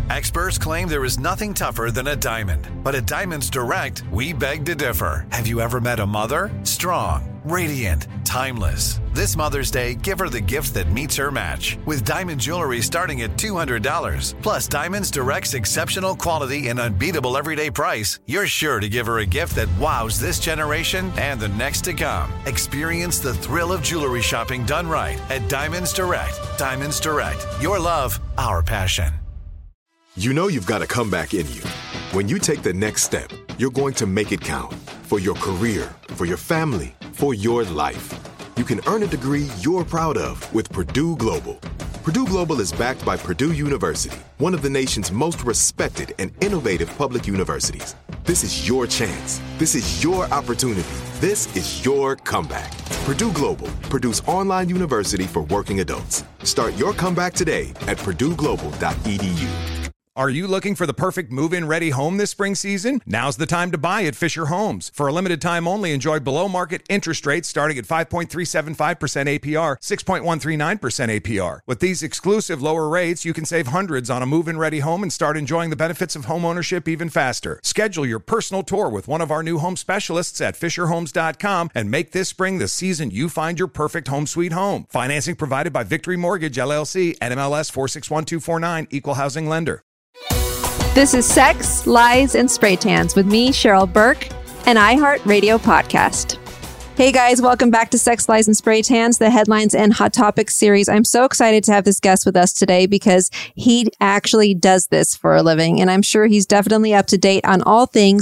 Experts claim there is nothing tougher than a diamond. But at Diamonds Direct, we beg to differ. Have you ever met a mother? Strong, radiant, timeless. This Mother's Day, give her the gift that meets her match. With diamond jewelry starting at $200. Plus Diamonds Direct's exceptional quality and unbeatable everyday price, you're sure to give her a gift that wows this generation and the next to come. Experience the thrill of jewelry shopping done right at Diamonds Direct. Diamonds Direct. Your love, our passion. You know you've got a comeback in you. When you take the next step, you're going to make it count. For your career, for your family, for your life. You can earn a degree you're proud of with Purdue Global. Purdue Global is backed by Purdue University, one of the nation's most respected and innovative public universities. This is your chance. This is your opportunity. This is your comeback. Purdue Global, Purdue's online university for working adults. Start your comeback today at purdueglobal.edu. Are you looking for the perfect move-in ready home this spring season? Now's the time to buy at Fisher Homes. For a limited time only, enjoy below-market interest rates starting at 5.375% APR, 6.139% APR. With these exclusive lower rates, you can save hundreds on a move-in ready home and start enjoying the benefits of homeownership even faster. Schedule your personal tour with one of our new home specialists at FisherHomes.com and make this spring the season you find your perfect home sweet home. Financing provided by Victory Mortgage, LLC, NMLS 461249, Equal Housing Lender. This is Sex, Lies, and Spray Tans with me, Cheryl Burke, an iHeartRadio podcast. Hey guys, welcome back to Sex, Lies, and Spray Tans, the headlines and hot topics series. I'm so excited to have this guest with us today because he actually does this for a living, and I'm sure he's definitely up to date on all things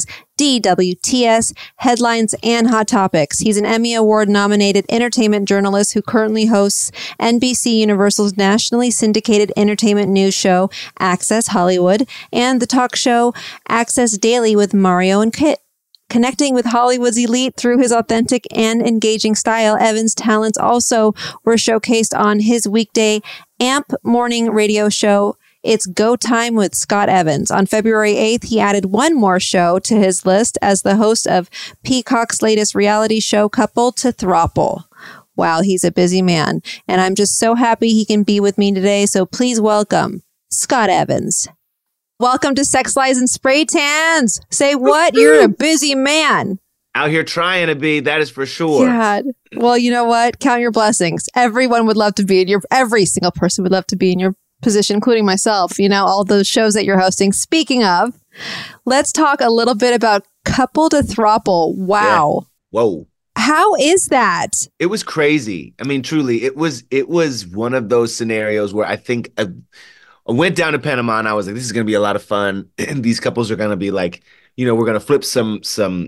DWTS, headlines, and hot topics. He's an Emmy Award-nominated entertainment journalist who currently hosts NBC Universal's nationally syndicated entertainment news show, Access Hollywood, and the talk show Access Daily with Mario and Kit. Connecting with Hollywood's elite through his authentic and engaging style, Evans' talents also were showcased on his weekday AMP morning radio show, It's Go Time with Scott Evans. On February 8th, he added one more show to his list as the host of Peacock's latest reality show, Couple to Throuple. Wow, he's a busy man, and I'm just so happy he can be with me today, so please welcome Scott Evans. Welcome to Sex, Lies, and Spray Tans. Say what? You're a busy man. Out here trying to be, that is for sure. God. Well, you know what? Count your blessings. Everyone would love to be in every single person would love to be in your position, including myself, all those shows that you're hosting. Speaking of, let's talk a little bit about Couple to Throuple. Wow. Yeah. Whoa. How is that? It was crazy. I mean, truly, it was one of those scenarios where I think I went down to Panama and I was like, this is going to be a lot of fun. And these couples are going to be like, we're going to flip some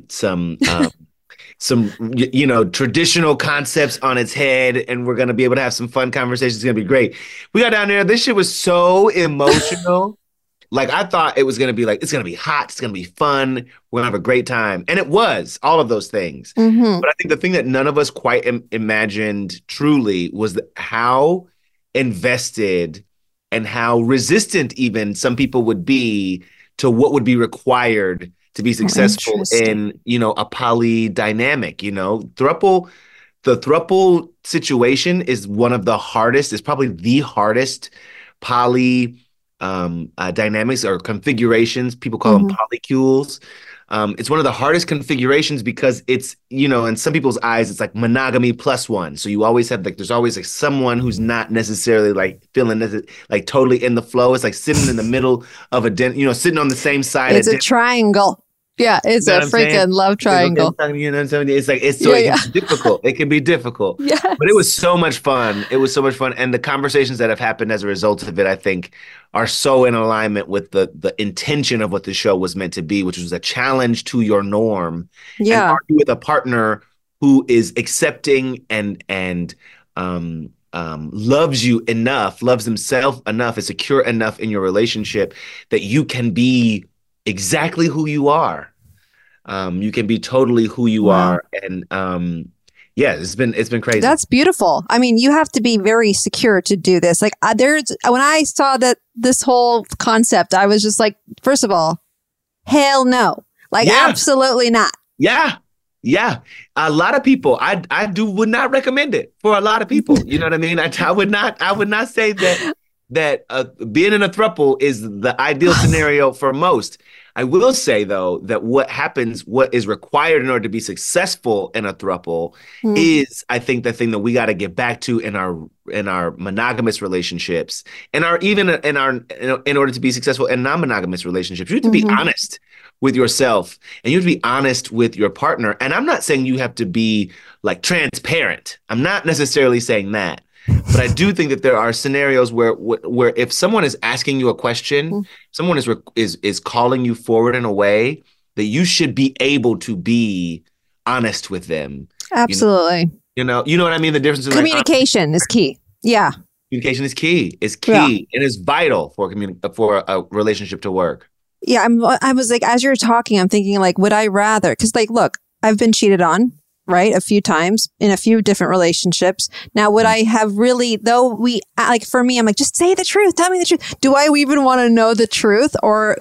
traditional concepts on its head, and we're going to be able to have some fun conversations. It's going to be great. We got down there. This shit was so emotional. Like, I thought it was going to be like, it's going to be hot. It's going to be fun. We're going to have a great time. And it was all of those things. Mm-hmm. But I think the thing that none of us quite imagined truly was how invested and how resistant even some people would be to what would be required to be successful in, a poly dynamic, the throuple situation is one of the hardest, is probably the hardest poly dynamics or configurations. People call them polycules. It's one of the hardest configurations because it's, in some people's eyes, it's like monogamy plus one. So you always have there's always like someone who's not necessarily like feeling like totally in the flow. It's like sitting in the middle of a sitting on the same side. It's a triangle. Yeah, it's a freaking love triangle. It's like it can be difficult. It can be difficult. Yes. But it was so much fun. It was so much fun. And the conversations that have happened as a result of it, I think, are so in alignment with the intention of what the show was meant to be, which was a challenge to your norm. Yeah. And argue with a partner who is accepting and loves you enough, loves himself enough, is secure enough in your relationship that you can be exactly who you are. You can be totally who you are. And it's been crazy. That's beautiful. I mean, you have to be very secure to do this. Like when I saw that this whole concept, I was just like, first of all, hell no. Absolutely not. Yeah. Yeah. A lot of people, would not recommend it for a lot of people. You know what I mean? I would not say that that being in a throuple is the ideal scenario for most. I will say though that what is required in order to be successful in a throuple is, I think, the thing that we got to get back to in our monogamous relationships, and in order to be successful in non-monogamous relationships, you have to be honest with yourself and you have to be honest with your partner. And I'm not saying you have to be like transparent. I'm not necessarily saying that. But I do think that there are scenarios where if someone is asking you a question, someone is calling you forward in a way that you should be able to be honest with them. Absolutely. You know what I mean? The difference in communication is key. Yeah. Communication is key. It's key and it's vital for a relationship to work. Yeah. I was like, as you're talking, I'm thinking like, would I rather? Because like, look, I've been cheated on. Right. A few times in a few different relationships. Now, would I have really, for me, I'm like, just say the truth. Tell me the truth. Do I even want to know the truth, or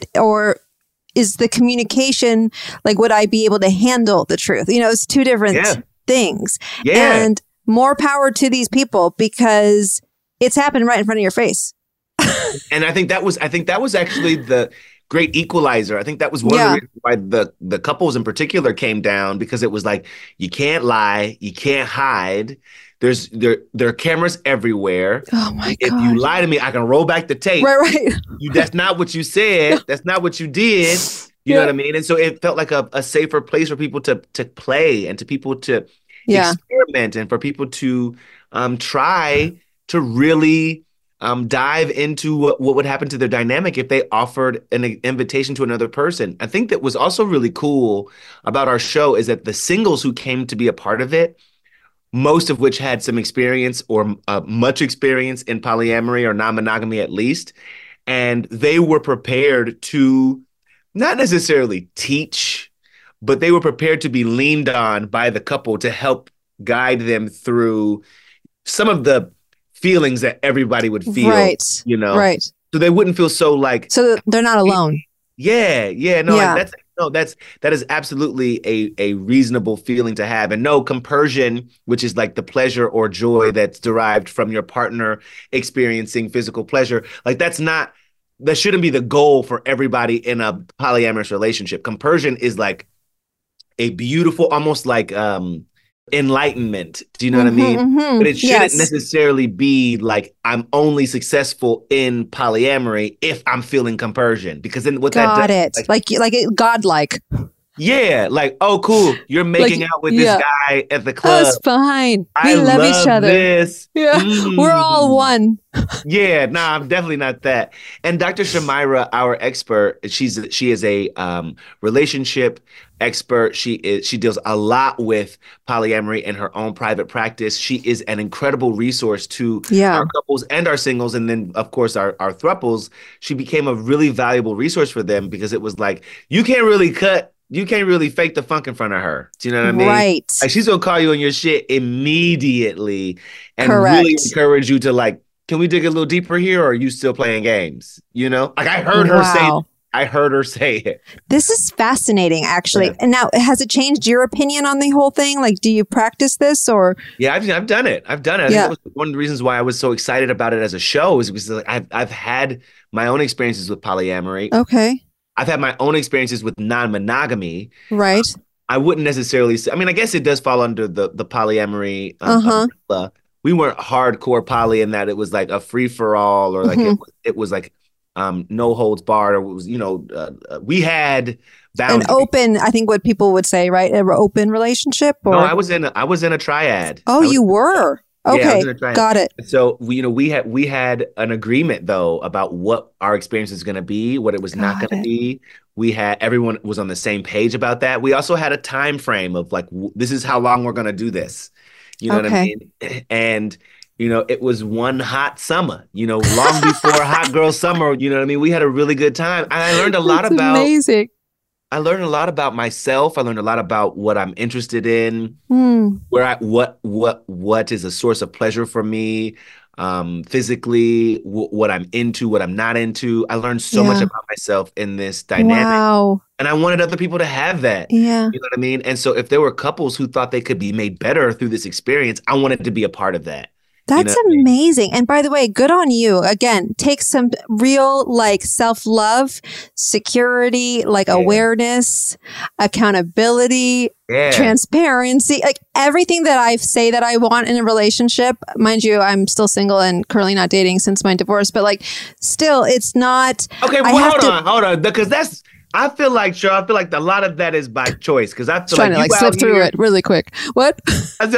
is the communication, like, would I be able to handle the truth? It's two different things. Yeah. And more power to these people because it's happened right in front of your face. And I think that was actually the great equalizer. I think that was one of the reasons why the couples in particular came down, because it was like, you can't lie, you can't hide. There are cameras everywhere. Oh my God. If you lie to me, I can roll back the tape. Right. That's not what you said. That's not what you did. You know what I mean? And so it felt like a safer place for people to play and to people to experiment and for people to try to really dive into what would happen to their dynamic if they offered an invitation to another person. I think that was also really cool about our show is that the singles who came to be a part of it, most of which had some experience or much experience in polyamory or non-monogamy at least, and they were prepared to not necessarily teach, but they were prepared to be leaned on by the couple to help guide them through some of the feelings that everybody would feel, right? Right. So they wouldn't feel so like. So they're not alone. That is absolutely a reasonable feeling to have, and no, compersion, which is like the pleasure or joy that's derived from your partner experiencing physical pleasure, like that shouldn't be the goal for everybody in a polyamorous relationship. Compersion is like a beautiful, almost like enlightenment. Do you know what I mean? But it shouldn't necessarily be like I'm only successful in polyamory if I'm feeling compersion, because then what that does, like godlike. Yeah, like, oh, cool, you're making out with this guy at the club. That's fine. We love each other. This. Yeah, we're all one. Yeah, nah, I'm definitely not that. And Dr. Shamira, our expert, she is a relationship expert. She deals a lot with polyamory in her own private practice. She is an incredible resource to our couples and our singles, and then of course our thruples. She became a really valuable resource for them because it was like, you can't really fake the funk in front of her. Do you know what I mean? Right. Like, she's gonna call you on your shit immediately and Correct. really encourage you to like, can we dig a little deeper here, or are you still playing games? You know? Like I heard her say it. This is fascinating, actually. Yeah. And now, has it changed your opinion on the whole thing? Like, do you practice this or? Yeah, I've done it. I think that was one of the reasons why I was so excited about it as a show, is because like, I've had my own experiences with polyamory. Okay. I've had my own experiences with non-monogamy. Right. I wouldn't necessarily say, I mean, I guess it does fall under the polyamory umbrella. We weren't hardcore poly in that it was like a free for all, or like it was like no holds barred, or it was, we had boundaries. An open, I think what people would say, right? An open relationship? Or? No, I was in a triad. Oh, you were? Okay, got it. So we had an agreement though about what our experience is going to be, what it was not going to be. Everyone was on the same page about that. We also had a time frame of like, this is how long we're going to do this. You know what I mean? And it was one hot summer, long before Hot Girl Summer. You know what I mean? We had a really good time. And I learned a lot about. Amazing. I learned a lot about myself. I learned a lot about what I'm interested in, what is a source of pleasure for me, physically, what I'm into, what I'm not into. I learned so much about myself in this dynamic. Wow. And I wanted other people to have that. Yeah. You know what I mean? And so if there were couples who thought they could be made better through this experience, I wanted to be a part of that. That's amazing. And by the way, good on you. Again, take some real like self-love, security, like awareness, accountability, transparency, like everything that I say that I want in a relationship. Mind you, I'm still single and currently not dating since my divorce, but like still it's not. Okay, well, hold on. Because I feel like a lot of that is by choice. Because I feel trying to like slip through it really quick. What? Because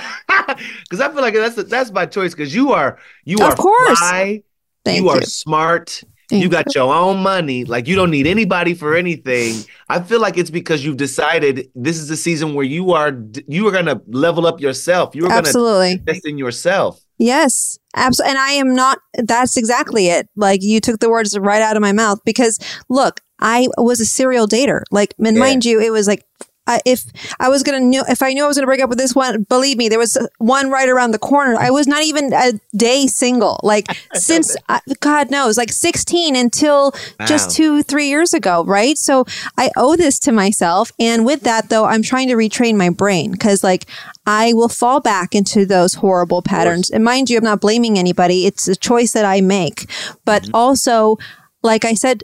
I feel like that's by choice. Because you are of course. fly, you are smart. You got your own money. Like you don't need anybody for anything. I feel like it's because you've decided this is the season where you are going to level up yourself. You are going to invest in yourself. Yes, absolutely. And I am not. That's exactly it. Like you took the words right out of my mouth. Because look, I was a serial dater. Like, and mind you, it was like. If I knew I was going to break up with this one, believe me, there was one right around the corner. I was not even a day single, like since God knows, like 16 until just 2-3 years ago. Right. So I owe this to myself. And with that, though, I'm trying to retrain my brain because like I will fall back into those horrible patterns. And mind you, I'm not blaming anybody. It's a choice that I make. But also, like I said,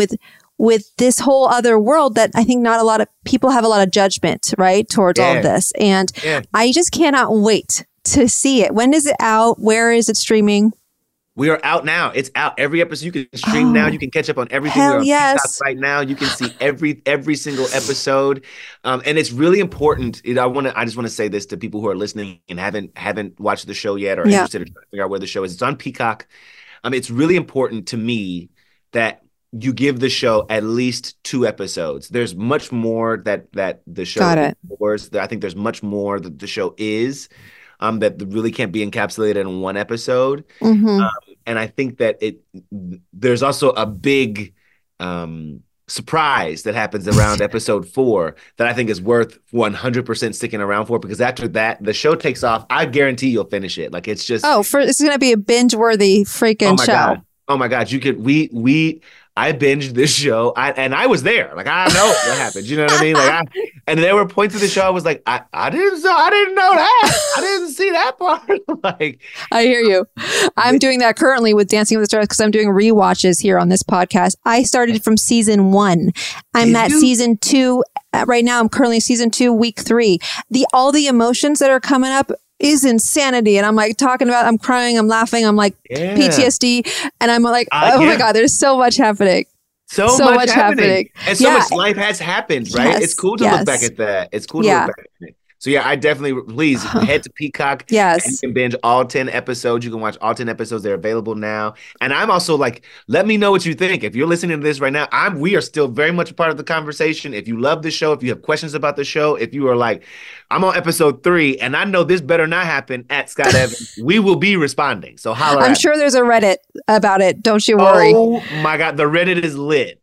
with this whole other world that I think not a lot of people have a lot of judgment, right, towards all of this. And I just cannot wait to see it. When is it out? Where is it streaming? We are out now. It's out. Every episode you can stream now. You can catch up on everything. We're on TikTok right now. You can see every single episode. And it's really important. I just want to say this to people who are listening and haven't watched the show yet or interested in trying to figure out where the show is. It's on Peacock. It's really important to me that you give the show at least 2 episodes. There's much more that the show explores. I think there's much more that the show is that really can't be encapsulated in one episode. And I think that there's also a big surprise that happens around episode 4 that I think is worth 100% sticking around for, because after that, the show takes off. I guarantee you'll finish it. Like it's just it's going to be a binge-worthy freaking show. Oh my God, you could I binged this show, and I was there. Like I know what happened. You know what I mean? Like and there were points of the show I was like, I didn't know that. I didn't see that part. Like I hear you. I'm doing that currently with Dancing with the Stars because I'm doing rewatches here on this podcast. I started from season 1. I'm at season 2 right now. I'm currently season 2, week 3. All the emotions that are coming up is insanity. And I'm like I'm crying, I'm laughing, I'm like PTSD. And I'm like, oh my God, there's so much happening. So much happening. And so much life has happened, right? It's cool to look back at that. It's cool to look back at it. So yeah, I definitely, please head to Peacock. Yes. And you can binge all 10 episodes. You can watch all 10 episodes. They're available now. And I'm also like, let me know what you think. If you're listening to this right now, we are still very much a part of the conversation. If you love the show, if you have questions about the show, if you are like, I'm on episode 3 and I know this better not happen at Scott Evans, we will be responding. So holler I'm sure there's a Reddit about it. Don't you worry. Oh my God. The Reddit is lit.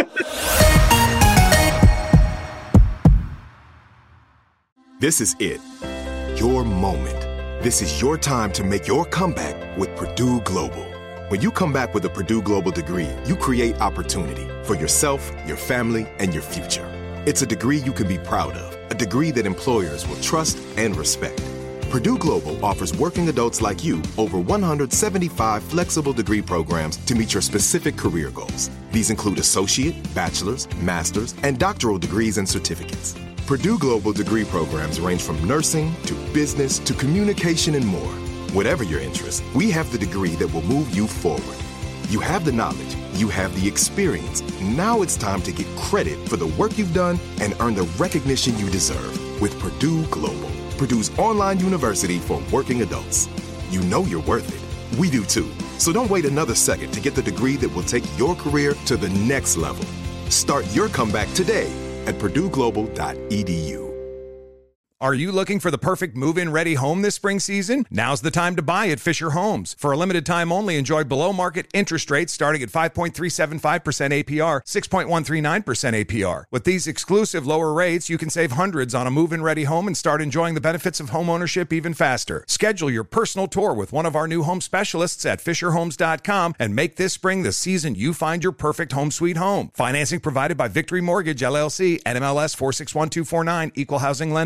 This is it. Your moment. This is your time to make your comeback with Purdue Global. When you come back with a Purdue Global degree, you create opportunity for yourself, your family, and your future. It's a degree you can be proud of, a degree that employers will trust and respect. Purdue Global offers working adults like you over 175 flexible degree programs to meet your specific career goals. These include associate, bachelor's, master's, and doctoral degrees and certificates. Purdue Global degree programs range from nursing to business to communication and more. Whatever your interest, we have the degree that will move you forward. You have the knowledge, you have the experience. Now it's time to get credit for the work you've done and earn the recognition you deserve with Purdue Global, Purdue's online university for working adults. You know you're worth it. We do too. So don't wait another second to get the degree that will take your career to the next level. Start your comeback today at purdueglobal.edu. Are you looking for the perfect move-in ready home this spring season? Now's the time to buy at Fisher Homes. For a limited time only, enjoy below-market interest rates starting at 5.375% APR, 6.139% APR. With these exclusive lower rates, you can save hundreds on a move-in ready home and start enjoying the benefits of home ownership even faster. Schedule your personal tour with one of our new home specialists at FisherHomes.com and make this spring the season you find your perfect home sweet home. Financing provided by Victory Mortgage, LLC, NMLS 461249, Equal Housing Lender.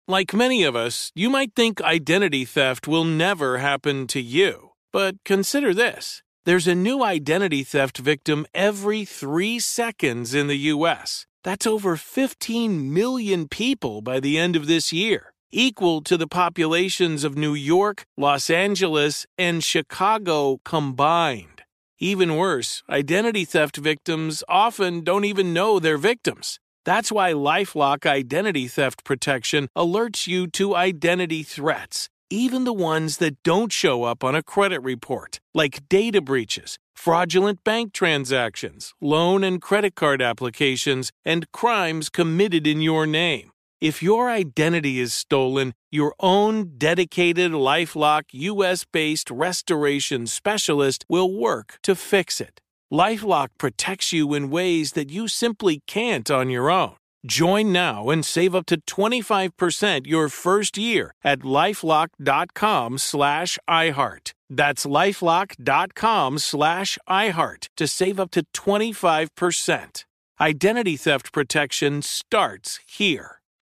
Like many of us, you might think identity theft will never happen to you. But consider this. There's a new identity theft victim every 3 seconds in the U.S. That's over 15 million people by the end of this year, equal to the populations of New York, Los Angeles, and Chicago combined. Even worse, identity theft victims often don't even know they're victims. That's why LifeLock Identity Theft Protection alerts you to identity threats, even the ones that don't show up on a credit report, like data breaches, fraudulent bank transactions, loan and credit card applications, and crimes committed in your name. If your identity is stolen, your own dedicated LifeLock U.S.-based restoration specialist will work to fix it. LifeLock protects you in ways that you simply can't on your own. Join now and save up to 25% your first year at LifeLock.com/iHeart. That's LifeLock.com/iHeart to save up to 25%. Identity theft protection starts here.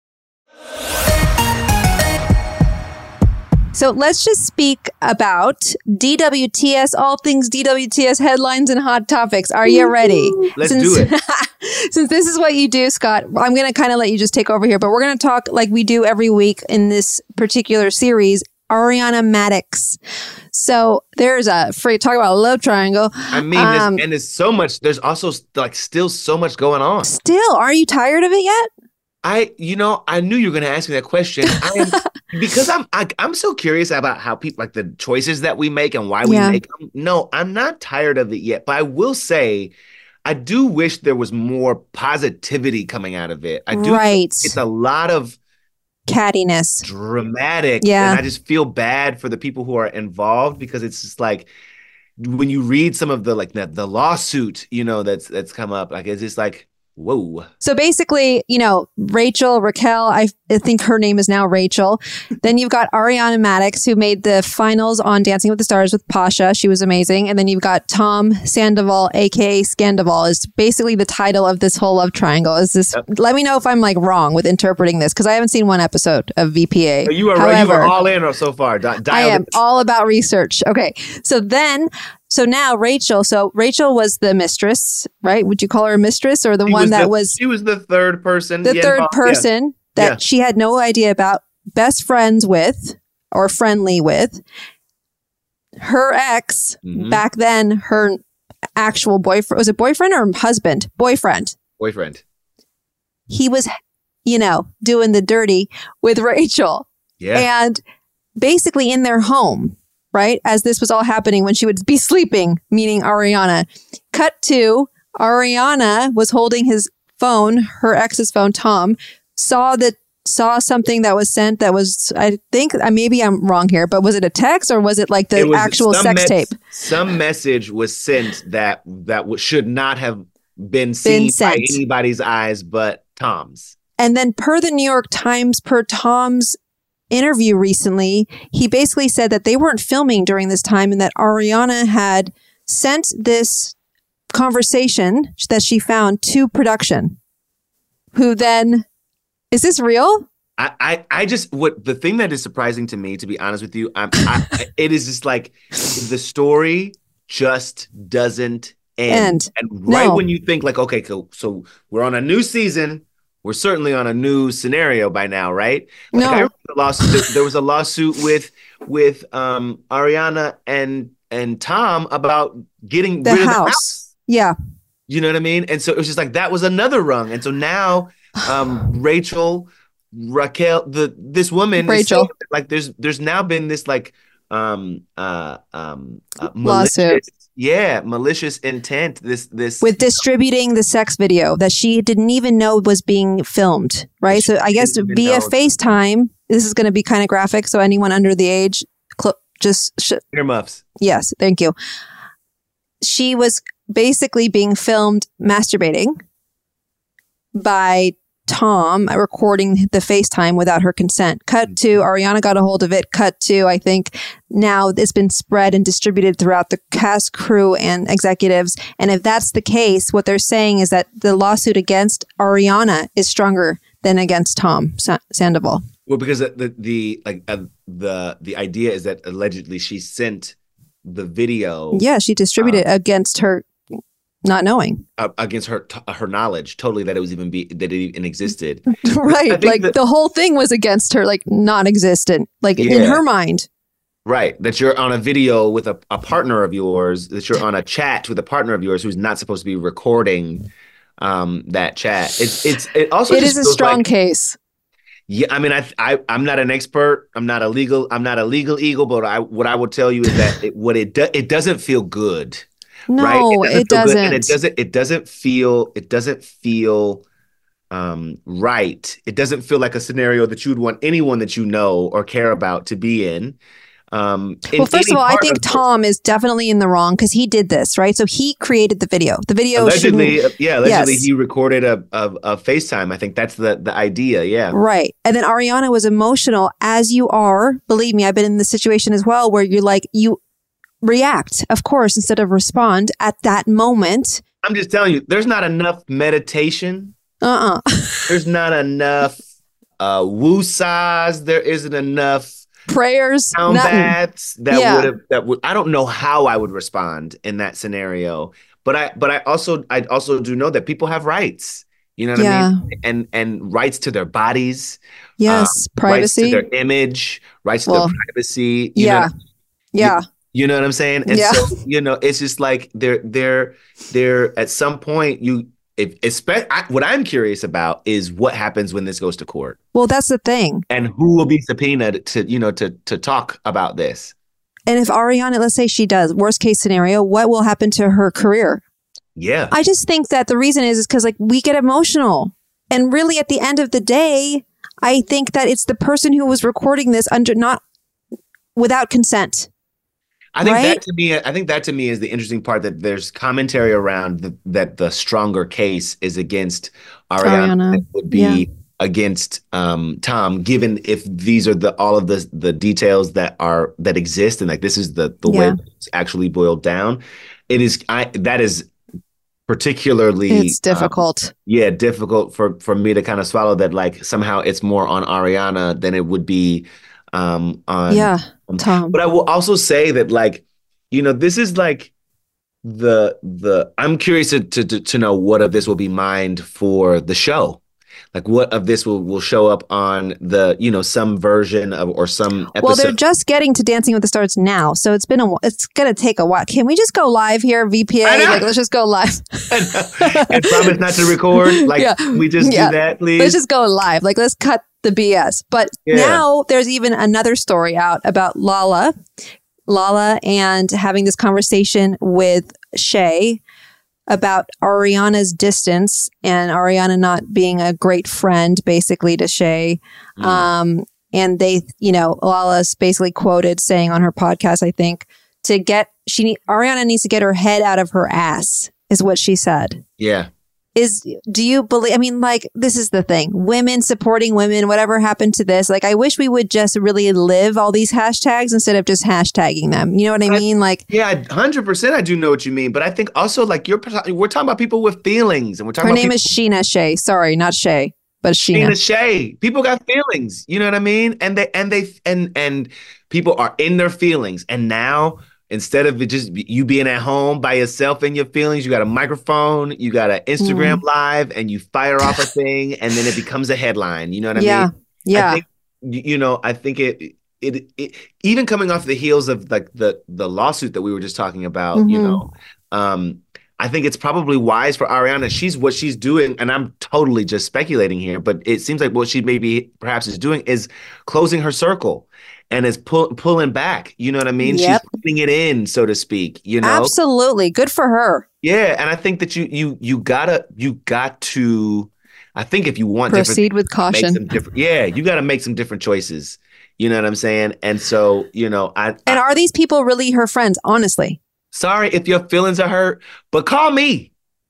So let's just speak about DWTS, all things DWTS headlines and hot topics. Are you ready? Let's do it. Since this is what you do, Scott, I'm going to kind of let you just take over here, but we're going to talk like we do every week in this particular series, Ariana Madix. So there's talk about a love triangle. I mean, and there's so much, there's also like still so much going on. Still, are you tired of it yet? I knew you were going to ask me that question. Because I'm so curious about how people, like the choices that we make and why we make them. No, I'm not tired of it yet, but I will say, I do wish there was more positivity coming out of it. I do. Right. It's a lot of cattiness, dramatic, yeah. And I just feel bad for the people who are involved because it's just like when you read some of the the lawsuit, that's come up, like it's just like. Whoa. So basically, Raquel, I think her name is now Rachel. Then you've got Ariana Madix, who made the finals on Dancing with the Stars with Pasha. She was amazing. And then you've got Tom Sandoval, aka Scandoval, is basically the title of this whole love triangle. Is this? Yep. Let me know if I'm wrong with interpreting this, because I haven't seen one episode of VPA. You are all in so far. I am all about research. Okay. So now Rachel was the mistress, right? Would you call her a mistress, or the one that was... She was the third person. The third person that she had no idea about, best friends with, or friendly with. Her ex, back then, her actual boyfriend, was it boyfriend or husband? Boyfriend. He was, doing the dirty with Rachel. Yeah. And basically in their home, right? As this was all happening when she would be sleeping, meaning Ariana. Cut to Ariana was holding his phone, her ex's phone, Tom, saw something that was sent that was, I think, maybe I'm wrong here, but was it a text or was it like the actual sex tape? Some message was sent that should not have been seen by anybody's eyes but Tom's. And then per the New York Times, per Tom's interview recently, he basically said that they weren't filming during this time and that Ariana had sent this conversation that she found to production, who then, is this real? I just, the thing that is surprising to me, to be honest with you, it is just like the story just doesn't end. And when you think like, okay, so we're on a new season, we're certainly on a new scenario by now, right? Like, I remember the lawsuit. There was a lawsuit with Ariana and Tom about getting rid of the house. Yeah. You know what I mean? And so it was just like, that was another rung. And so now Raquel, this woman, Rachel, like there's now been this like lawsuit. Malicious intent. This with distributing the sex video that she didn't even know was being filmed, right? So I guess via FaceTime, this is going to be kind of graphic. So anyone under the age, earmuffs. Yes, thank you. She was basically being filmed masturbating by Tom, recording the FaceTime without her consent. Cut to Ariana got a hold of it. Cut to, I think now it's been spread and distributed throughout the cast, crew, and executives. And if that's the case, what they're saying is that the lawsuit against Ariana is stronger than against Tom Sandoval. Well, because the idea is that allegedly she sent the video. Yeah, she distributed it against her not knowing. Against her knowledge, totally, that it even existed. Right. Like the whole thing was against her, like non-existent, like in her mind. Right. That you're on a video with a partner of yours, that you're on a chat with a partner of yours who's not supposed to be recording that chat. It also is a strong case. Yeah, I mean, I'm not an expert. I'm not a legal eagle, but what I will tell you is that it doesn't feel good. No, right? It doesn't. And it doesn't feel right. It doesn't feel like a scenario that you would want anyone that you know or care about to be in. Well, first of all, I think Tom is definitely in the wrong because he did this, right? So he created the video. The video allegedly he recorded a FaceTime. I think that's the idea. Yeah. Right. And then Ariana was emotional, as you are. Believe me, I've been in this situation as well, where you react, of course, instead of respond at that moment. I'm just telling you, there's not enough meditation. There's not enough woosahs. There isn't enough prayers, baths that would I don't know how I would respond in that scenario. But I also do know that people have rights. You know what I mean? And rights to their bodies. Yes, privacy. Rights to their image, rights to their privacy. You know what I'm saying? And so, it's just like they're at some point what I'm curious about is what happens when this goes to court. Well, that's the thing. And who will be subpoenaed to talk about this? And if Ariana, let's say she does, worst case scenario, what will happen to her career? Yeah. I just think that the reason is because we get emotional. And really at the end of the day, I think that it's the person who was recording this not without consent. I think that to me is the interesting part, that there's commentary around that the stronger case is against Ariana. That would be against Tom, given if these are all of the details that exist, and like this is the way it's actually boiled down. That is particularly it's difficult. Difficult for me to kind of swallow that, like somehow it's more on Ariana than it would be on Tom. But I will also say that, like, this is like I'm curious to know what of this will be mined for the show. Like, what of this will show up on the, some version of or some episode. Well, they're just getting to Dancing with the Stars now, so it's going to take a while. Can we just go live here, VPA? Like, let's just go live. And promise not to record. Like, we just do that, please. Let's just go live. Like, let's cut the BS. But now there's even another story out about Lala and having this conversation with Shay about Ariana's distance and Ariana not being a great friend, basically, to Shay. And they, Lala's basically quoted saying on her podcast, I think, Ariana needs to get her head out of her ass, is what she said. Yeah. Do you believe, this is the thing, women supporting women, whatever happened to this? Like, I wish we would just really live all these hashtags instead of just hashtagging them. You know what I mean? Yeah, 100%. I do know what you mean. But I think also, like, we're talking about people with feelings, and we're talking her name is Sheena Shea. Sorry, not Shay, but Sheena. Sheena Shea. People got feelings. You know what I mean? And people are in their feelings. And now, instead of it just you being at home by yourself in your feelings, you got a microphone, you got an Instagram live, and you fire off a thing, and then it becomes a headline. You know what I mean? Yeah. I think it even coming off the heels of like the lawsuit that we were just talking about, I think it's probably wise for Ariana. What she's doing, and I'm totally just speculating here, but it seems like what she maybe perhaps is doing is closing her circle. And is pulling back, you know what I mean? Yep. She's putting it in, so to speak. Absolutely, good for her. Yeah, and I think that you got to. I think if you want proceed with caution, you got to make some different choices. You know what I'm saying? And so, are these people really her friends? Honestly, sorry if your feelings are hurt, but call me.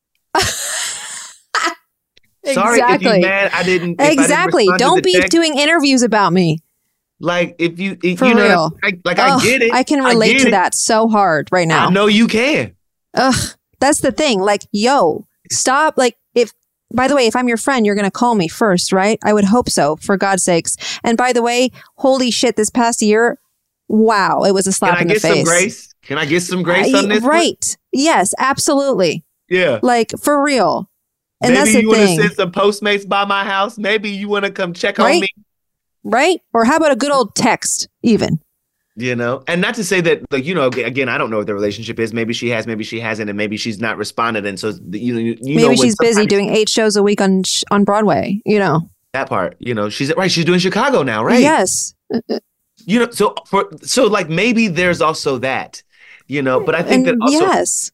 Sorry if you're mad. I didn't. Exactly. Don't be doing interviews about me. Like, if you real. I get it. I can relate to that so hard right now. I know you can. That's the thing. Like, stop. Like, if by the way, if I'm your friend, you're going to call me first, right? I would hope so, for God's sakes. And by the way, holy shit, this past year, wow, it was a slap in the face. Can I get some grace? Can I get some grace on this? Right. Yes, absolutely. Yeah. Like, for real. And maybe that's the you want to thing. send some Postmates by my house. Maybe you want to come check on me. Right? Or how about a good old text, even? You know, and not to say that, like, you know, again, I don't know what the relationship is. Maybe she has, maybe she hasn't, and maybe she's not responded. And so, maybe she's busy doing 8 shows a week on Broadway, you know. That part, you know, she's doing Chicago now, right? Yes. You know, so like maybe there's also that, you know, but I think that also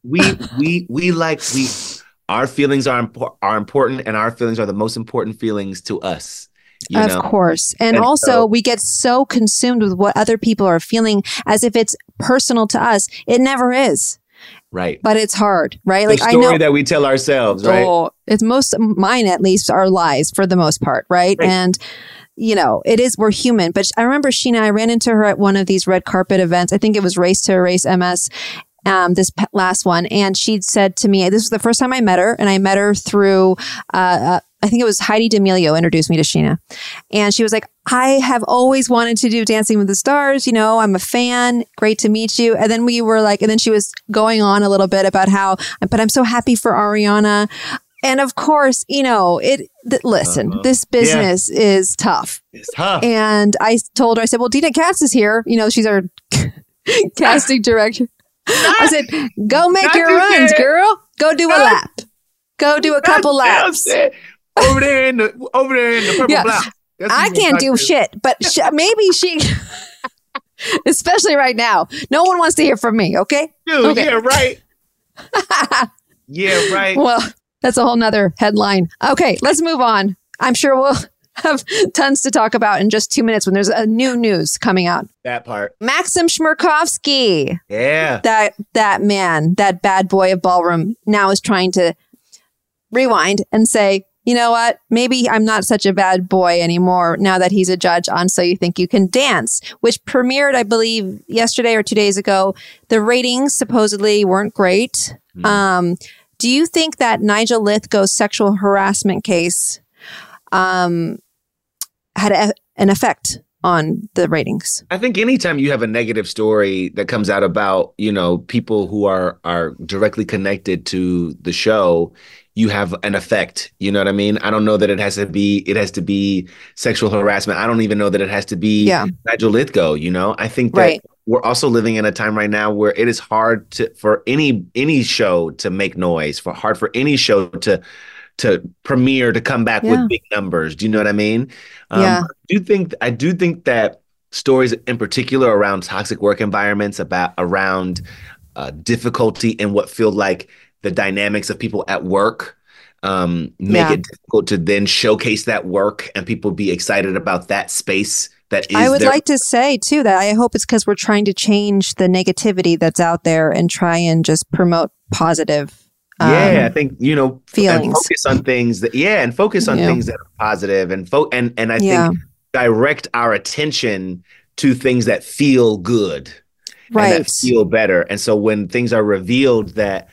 our feelings are important, and our feelings are the most important feelings to us. Of course. And also, we get so consumed with what other people are feeling as if it's personal to us. It never is. Right. But it's hard, right? The story that we tell ourselves, right? Oh, it's mine, at least, are lies for the most part, right? And, you know, we're human. But I remember Sheena, I ran into her at one of these red carpet events. I think it was Race to Erase MS. This last one. And she'd said to me, this was the first time I met her, and I met her through, I think it was Heidi D'Amelio introduced me to Sheena. And she was like, I have always wanted to do Dancing with the Stars. You know, I'm a fan. Great to meet you. And then we were like, and then she was going on a little bit about but I'm so happy for Ariana. And of course, you know, listen, this business is tough. It's tough. And I told her, I said, well, Dina Katz is here. You know, she's our casting director. I said, go make your runs, girl. Go do a lap. Go do a couple laps. Over there in the purple blouse. I can't do shit, but maybe she, especially right now, no one wants to hear from me. Okay. Dude, okay. Yeah, right. Yeah, right. Well, that's a whole nother headline. Okay, let's move on. I'm sure we'll have tons to talk about in just 2 minutes when there's a new news coming out. That part. Maxim Chmerkovskiy. Yeah. That man, that bad boy of ballroom, now is trying to rewind and say, you know what? Maybe I'm not such a bad boy anymore now that he's a judge on So You Think You Can Dance, which premiered, I believe, yesterday or 2 days ago. The ratings supposedly weren't great. Do you think that Nigel Lythgo's sexual harassment case had an effect on the ratings? I think anytime you have a negative story that comes out about, you know, people who are directly connected to the show, you have an effect. You know what I mean? I don't know that it has to be sexual harassment. I don't even know that it has to be Nigel Lythgo. You know, I think that we're also living in a time right now where it is hard for any show to make noise, hard for any show to premiere, to come back with big numbers. Do you know what I mean? I do think that stories in particular around toxic work environments, around difficulty in what feel like the dynamics of people at work, make it difficult to then showcase that work and people be excited about that space. I would like to say, too, that I hope it's because we're trying to change the negativity that's out there and try and just promote positive I think, you know, feelings. And focus on things that, things that are positive and I think direct our attention to things that feel good and that feel better. And so when things are revealed that,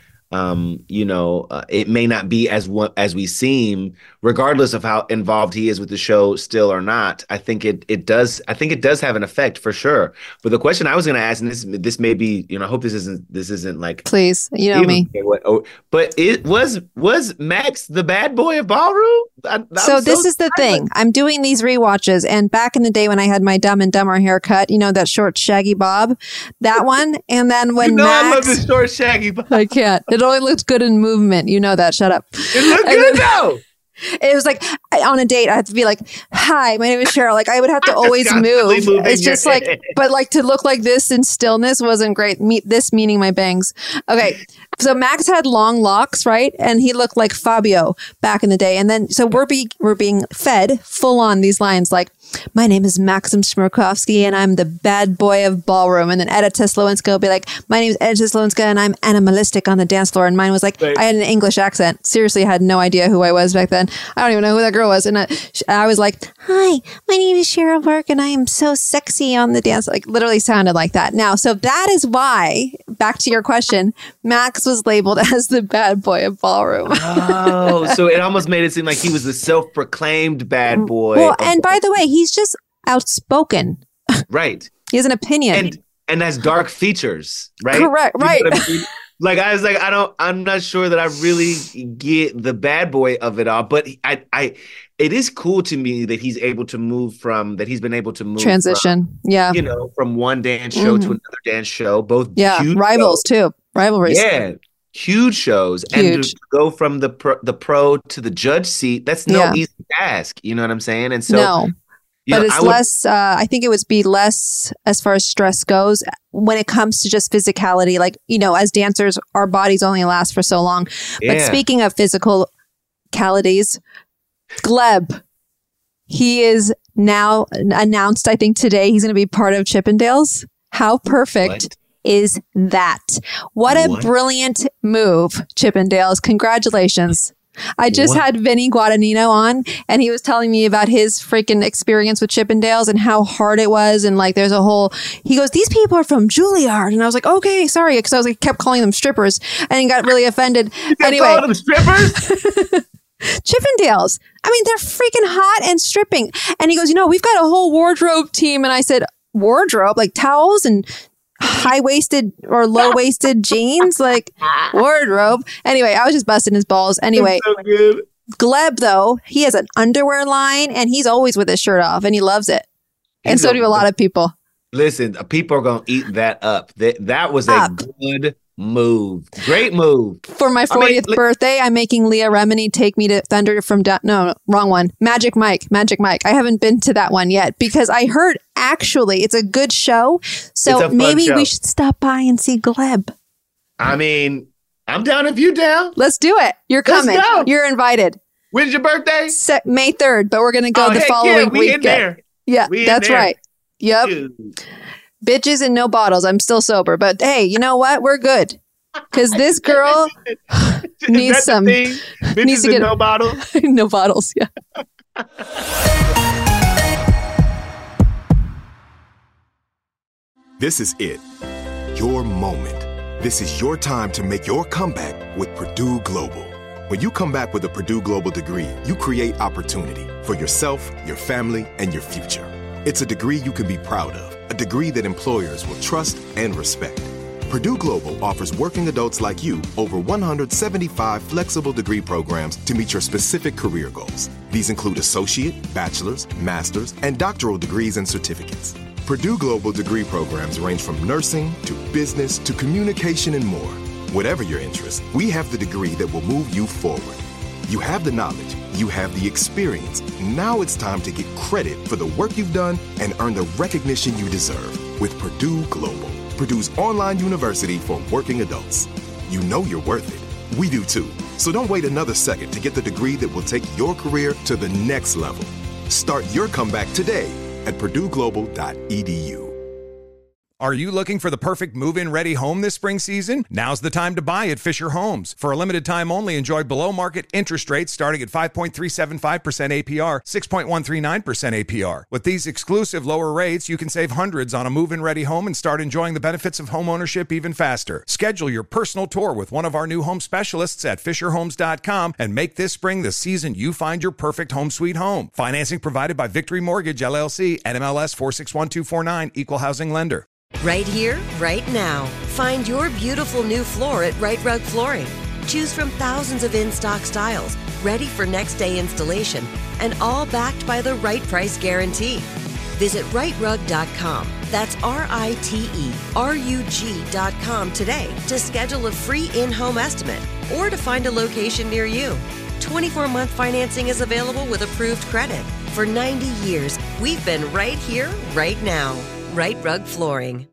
it may not be as we seem, regardless of how involved he is with the show still or not. I think it does have an effect for sure. But the question I was going to ask, and this may be, you know, I hope this isn't like, please, you know me. But it was Max the bad boy of ballroom. This is the thing. I'm doing these rewatches, and back in the day when I had my Dumb and Dumber haircut, you know, that short shaggy bob, that one, and then when I love the short shaggy bob. I can't. It only looks good in movement. You know that. Shut up. It looked good though. It was like on a date, I have to be like, hi, my name is Cheryl. Like I would have to always move. It's just like, but like to look like this in stillness wasn't great. This meaning my bangs. Okay. So Max had long locks, right? And he looked like Fabio back in the day. And then, so we're being fed full on these lines like, my name is Maxim Smirkovsky and I'm the bad boy of ballroom. And then Edda Teslowenska will be like, my name is Edda Teslowenska and I'm animalistic on the dance floor. And mine was like, I had an English accent. Seriously, I had no idea who I was back then. I don't even know who that girl was. And I was like, hi, my name is Cheryl Burke and I am so sexy on the dance. Like literally sounded like that. Now, so that is why, back to your question, Max was labeled as the bad boy of ballroom. Oh, so it almost made it seem like he was the self-proclaimed bad boy. Well, and by the way, he's just outspoken. Right. He has an opinion. And has dark features, right? Correct, right. You know what I mean? Like, I was like, I'm not sure that I really get the bad boy of it all, but it is cool to me that he's been able to move transition. From, from one dance show to another dance show, both huge rivals shows. too, rivalries. Yeah. Huge shows. And to go from the pro to the judge seat, that's no easy task. You know what I'm saying? And so, no. But it's less, I think it would be less as far as stress goes when it comes to just physicality. Like, as dancers, our bodies only last for so long. Yeah. But speaking of physicalities, Gleb, he is now announced, I think today, he's going to be part of Chippendales. How perfect is that? What a brilliant move, Chippendales. Congratulations. I just had Vinny Guadagnino on and he was telling me about his freaking experience with Chippendales and how hard it was. And like, there's he goes, these people are from Juilliard. And I was like, okay, sorry. Because I kept calling them strippers and he got really offended. Anyway. Calling them strippers? Chippendales. I mean, they're freaking hot and stripping. And he goes, we've got a whole wardrobe team. And I said, wardrobe, like towels and high-waisted or low-waisted jeans, like wardrobe. Anyway, I was just busting his balls. Anyway, so good. Gleb, though, he has an underwear line and he's always with his shirt off and he loves it. And so do a lot of people. Listen, people are going to eat that up. That was a good move. Great move. For my 40th birthday, I'm making Leah Remini take me to Thunder from no, wrong one. Magic Mike. I haven't been to that one yet because I heard actually it's a good show. So maybe we should stop by and see Gleb. I mean, I'm down if you're down. Let's do it. You're coming. You're invited. When's your birthday? May 3rd, but we're going to go the following week. In there. Yeah, that's right. Yep. Dude. Bitches and no bottles. I'm still sober, but hey, you know what? We're good because this girl needs some. Bitches needs to get no bottles. No bottles. Yeah. This is it. Your moment. This is your time to make your comeback with Purdue Global. When you come back with a Purdue Global degree, you create opportunity for yourself, your family, and your future. It's a degree you can be proud of, a degree that employers will trust and respect. Purdue Global offers working adults like you over 175 flexible degree programs to meet your specific career goals. These include associate, bachelor's, master's, and doctoral degrees and certificates. Purdue Global degree programs range from nursing to business to communication and more. Whatever your interest, we have the degree that will move you forward. You have the knowledge, you have the experience. Now it's time to get credit for the work you've done and earn the recognition you deserve with Purdue Global, Purdue's online university for working adults. You know you're worth it. We do too. So don't wait another second to get the degree that will take your career to the next level. Start your comeback today at purdueglobal.edu. Are you looking for the perfect move-in ready home this spring season? Now's the time to buy at Fisher Homes. For a limited time only, enjoy below-market interest rates starting at 5.375% APR, 6.139% APR. With these exclusive lower rates, you can save hundreds on a move-in ready home and start enjoying the benefits of home ownership even faster. Schedule your personal tour with one of our new home specialists at FisherHomes.com and make this spring the season you find your perfect home sweet home. Financing provided by Victory Mortgage, LLC, NMLS 461249, Equal Housing Lender. Right here, right now. Find your beautiful new floor at Right Rug Flooring. Choose from thousands of in-stock styles, ready for next day installation, and all backed by the right price guarantee. Visit rightrug.com. That's RITERUG.com today to schedule a free in-home estimate or to find a location near you. 24-month financing is available with approved credit. For 90 years, we've been right here, right now. Right Rug Flooring.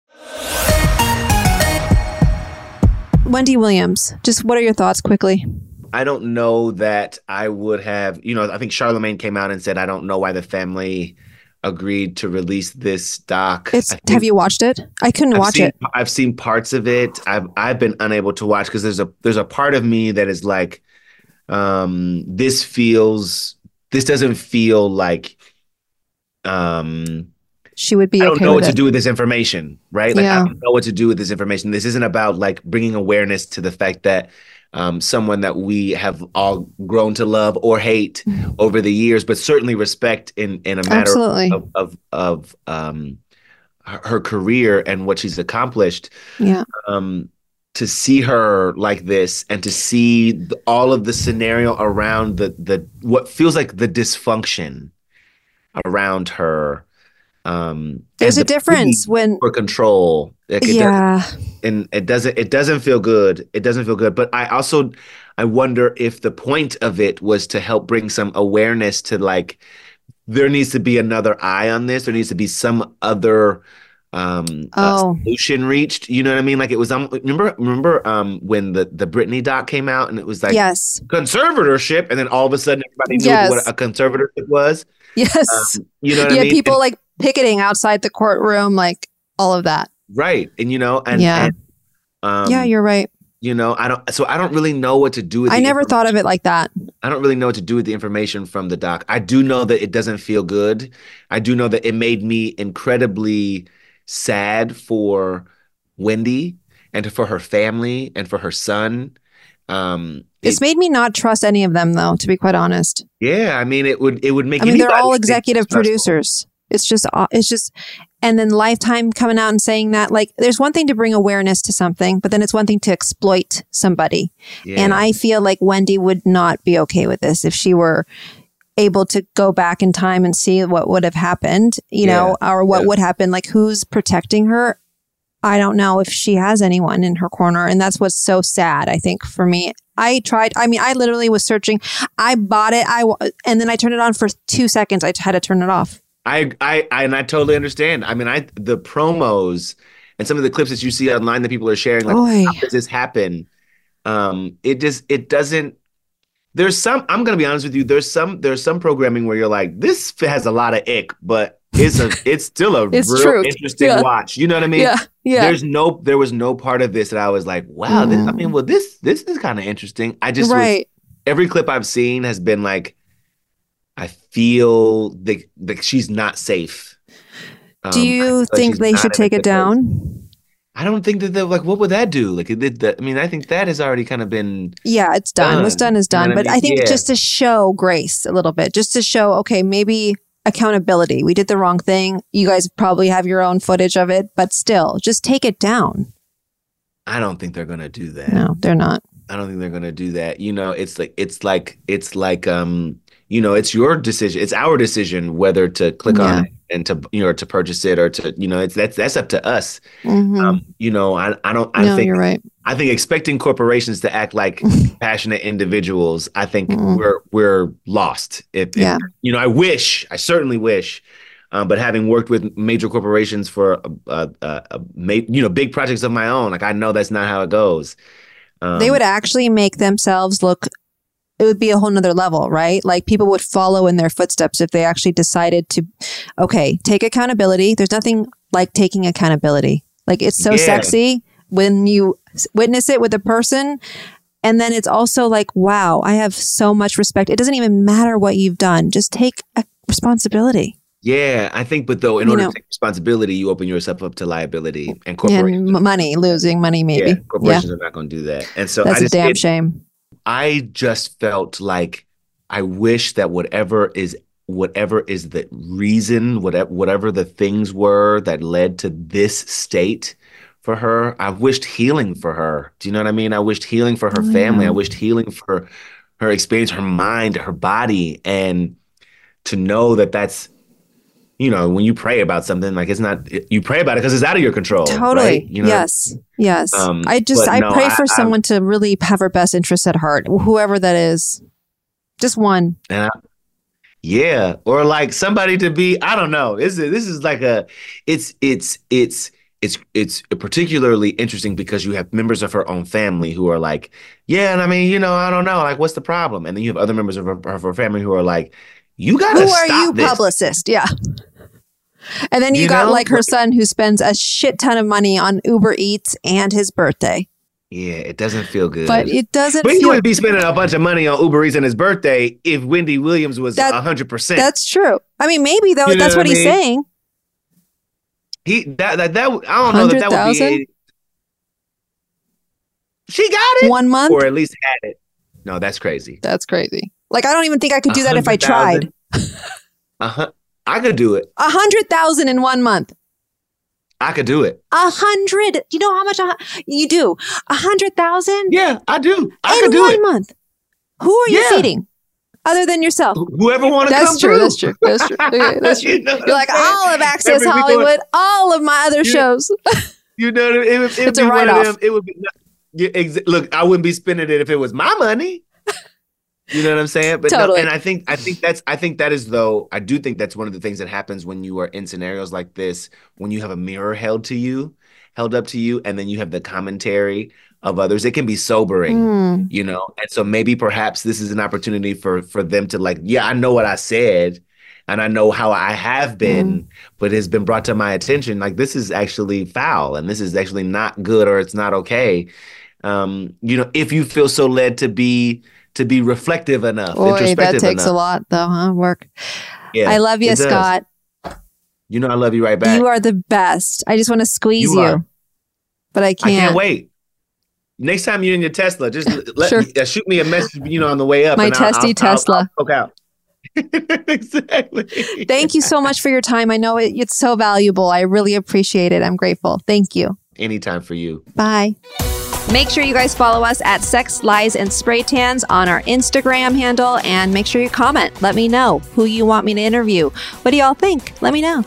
Wendy Williams, just what are your thoughts quickly? I don't know that I would have, I think Charlemagne came out and said, I don't know why the family agreed to release this doc. Have you watched it? I couldn't watch it. I've seen parts of it. I've been unable to watch because there's a part of me that is like, this doesn't feel like, she would be I don't okay know with what it. to do with this information, right? Like, Yeah. I don't know what to do with this information. This isn't about like bringing awareness to the fact that someone that we have all grown to love or hate over the years, but certainly respect in a matter Absolutely. of her career and what she's accomplished. Yeah. To see her like this and to see all of the scenario around the what feels like the dysfunction around her. There's a difference when for control. Like it doesn't feel good. It doesn't feel good. But I wonder if the point of it was to help bring some awareness to like, there needs to be another eye on this. There needs to be some other solution reached. You know what I mean? Like it was, remember when the Britney doc came out and it was like conservatorship. And then all of a sudden everybody knew what a conservatorship was. Yes. You know what I mean? People like picketing outside the courtroom, like all of that. Right. And, you know, yeah, you're right. You know, I don't really know what to do with I never thought of it like that. I don't really know what to do with the information from the doc. I do know that it doesn't feel good. I do know that it made me incredibly sad for Wendy and for her family and for her son. It's made me not trust any of them, though, to be quite honest. Yeah, I mean, it would make. I mean, they're all executive producers. It's just, and then Lifetime coming out and saying that, like, there's one thing to bring awareness to something, but then it's one thing to exploit somebody. Yeah. And I feel like Wendy would not be okay with this if she were able to go back in time and see what would have happened, you know, or what would happen, like who's protecting her. I don't know if she has anyone in her corner. And that's what's so sad, I think, for me. I literally was searching. I bought it. And then I turned it on for 2 seconds. I had to turn it off. I totally understand. I mean, the promos and some of the clips that you see online that people are sharing, like, how does this happen? It doesn't. There's some. I'm gonna be honest with you. There's some programming where you're like, this has a lot of ick, but it's still a real interesting watch. You know what I mean? Yeah. Yeah. There was no part of this that I was like, wow. This is kind of interesting. I just every clip I've seen has been like, I feel that she's not safe. Do you think they should take it down? I don't think that they're like, what would that do? Like, I think that has already kind of been. Yeah, it's done. What's done is done. But I think just to show grace a little bit, just to show, okay, maybe accountability. We did the wrong thing. You guys probably have your own footage of it, but still, just take it down. I don't think they're going to do that. No, they're not. I don't think they're going to do that. You know, it's like, you know, it's your decision. It's our decision whether to click on it and to, you know, to purchase it or to, you know, that's up to us. Mm-hmm. You know, I think you're right. I think expecting corporations to act like passionate individuals, I think we're lost. If you know, I certainly wish, but having worked with major corporations for big projects of my own, like I know that's not how it goes. They would actually make themselves look. It would be a whole nother level, right? Like people would follow in their footsteps if they actually decided to, take accountability. There's nothing like taking accountability. Like it's so sexy when you witness it with a person. And then it's also like, wow, I have so much respect. It doesn't even matter what you've done. Just take a responsibility. Yeah, I think, but though, in order to take responsibility, you open yourself up to liability and corporations. And losing money, maybe. Yeah, corporations are not going to do that. And so that's a damn shame. I just felt like I wish that whatever is the reason, whatever the things were that led to this state for her, I wished healing for her. Do you know what I mean? I wished healing for her family. I wished healing for her experience, her mind, her body, and to know that that's, you know, when you pray about something, like you pray about it because it's out of your control. Totally. Right? You know? Yes. I pray for someone to really have her best interests at heart, whoever that is. Just one. Yeah. Or like somebody to be, I don't know. This is like it's particularly interesting because you have members of her own family who are like, yeah, and I mean, you know, I don't know, like, what's the problem? And then you have other members of her family who are like, you gotta stop this. Who are you, publicist? Yeah. And then you got like her son who spends a shit ton of money on Uber Eats and his birthday. Yeah, it doesn't feel good. But it doesn't But he wouldn't be spending a bunch of money on Uber Eats on his birthday if Wendy Williams was 100%. That's true. I mean, maybe though, that's what he's saying. I don't know that would be. She got it 1 month, or at least had it. No, that's crazy. That's crazy. Like I don't even think I could do that if I tried. I could do it. 100,000 in 1 month. I could do it. 100. You know how much you do? 100,000? Yeah, I do. I could do it in 1 month. Who are you feeding? Other than yourself. Whoever want to come through. That's true. Okay, that's true. You're like, all of Access Hollywood, all of my other shows. You know, it's a write-off. It would be. Look, I wouldn't be spending it if it was my money. You know what I'm saying? But totally. No, and I think that is though. I do think that's one of the things that happens when you are in scenarios like this, when you have a mirror held up to you, and then you have the commentary of others. It can be sobering, you know. And so maybe perhaps this is an opportunity for them to like, yeah, I know what I said, and I know how I have been, but it's been brought to my attention. Like this is actually foul, and this is actually not good, or it's not okay. You know, if you feel so led to be reflective enough, introspective enough. That takes a lot, though, huh? Work. Yeah, I love you, Scott. You know I love you right back. You are the best. I just want to squeeze you, but I can't. I can't wait. Next time you're in your Tesla, just shoot me a message, you know, on the way up. My testy Tesla. I'll poke out. Exactly. Thank you so much for your time. I know it's so valuable. I really appreciate it. I'm grateful. Thank you. Anytime for you. Bye. Make sure you guys follow us at Sex, Lies, and Spray Tans on our Instagram handle, and make sure you comment. Let me know who you want me to interview. What do y'all think? Let me know.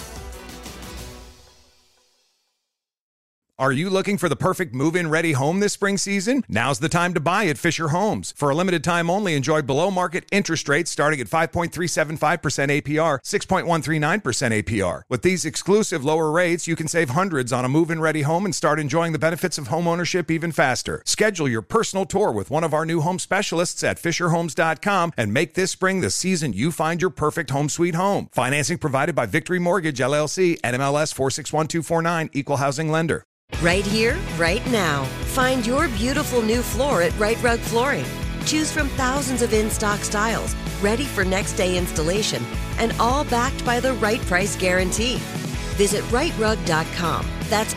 Are you looking for the perfect move-in ready home this spring season? Now's the time to buy at Fisher Homes. For a limited time only, enjoy below-market interest rates starting at 5.375% APR, 6.139% APR. With these exclusive lower rates, you can save hundreds on a move-in ready home and start enjoying the benefits of home ownership even faster. Schedule your personal tour with one of our new home specialists at FisherHomes.com and make this spring the season you find your perfect home sweet home. Financing provided by Victory Mortgage, LLC, NMLS 461249, Equal Housing Lender. Right here, right now. Find your beautiful new floor at Right Rug Flooring. Choose from thousands of in-stock styles, ready for next day installation, and all backed by the right price guarantee. Visit rightrug.com. That's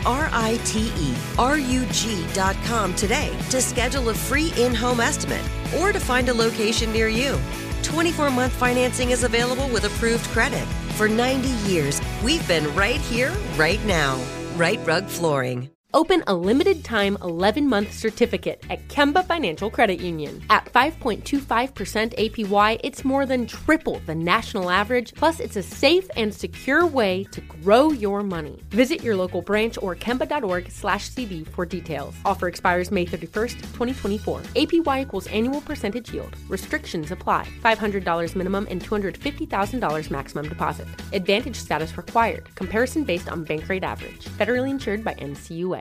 RITERUG.com today to schedule a free in-home estimate or to find a location near you. 24-month financing is available with approved credit. For 90 years, we've been right here, right now. Right Rug Flooring. Open a limited-time 11-month certificate at Kemba Financial Credit Union. At 5.25% APY, it's more than triple the national average, plus it's a safe and secure way to grow your money. Visit your local branch or kemba.org/CD for details. Offer expires May 31st, 2024. APY equals annual percentage yield. Restrictions apply. $500 minimum and $250,000 maximum deposit. Advantage status required. Comparison based on bank rate average. Federally insured by NCUA.